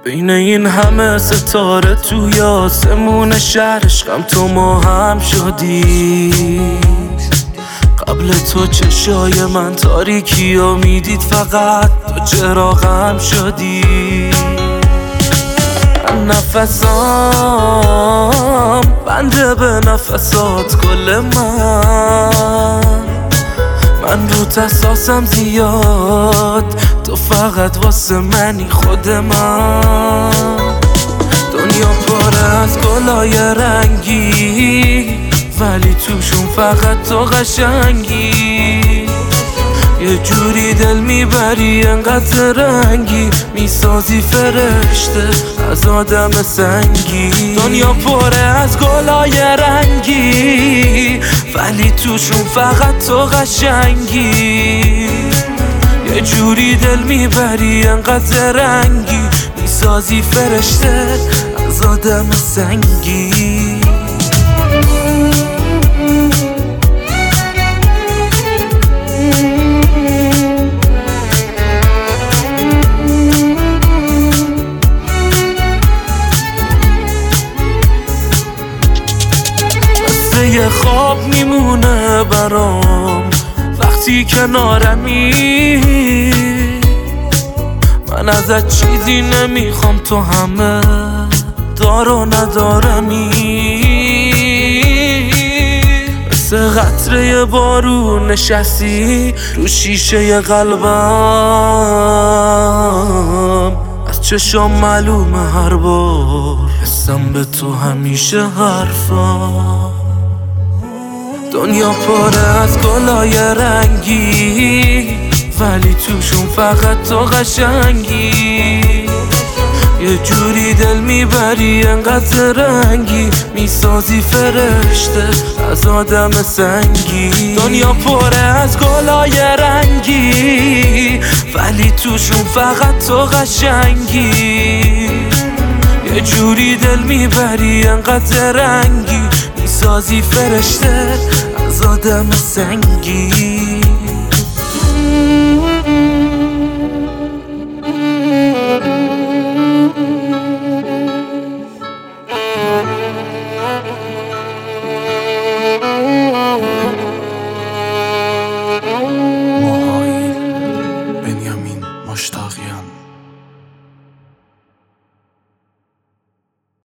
بین این همه ستاره توی آسمون شهر عشقم تو ما هم شدی. قبل تو چشای من تاریکی و میدید فقط تو چراغم شدی. نفسام بنده به نفسات کل من رو تساسم زیاد، تو فقط واسه منی خود من. دنیا پر از گلای رنگی ولی توشون فقط تو قشنگی. یه جوری دل میبری انقدر رنگی، میسازی فرشته از آدم سنگی. دنیا پر از گلای رنگی ولی توشون فقط تو قشنگی. یه جوری دل میبری انقدر رنگی، میسازی فرشته از آدم سنگی. یه خواب میمونه برام وقتی کنارمی. من ازت چیزی نمیخوام، تو همه دار و ندارمی. مثل قطره بارون نشستی رو شیشه قلبم. از چشام معلومه هر بار حسم به تو همیشه حرفم. دنیا پر از گلای رنگی ولی توشون فقط تو قشنگی. یه جوری دل میبری انقدر رنگی، میسازی فرشته از آدم سنگی. دنیا پر از گلای رنگی ولی توشون فقط تو قشنگی. یه جوری دل میبری انقدر رنگی، میسازی فرشته از آدم سنگی.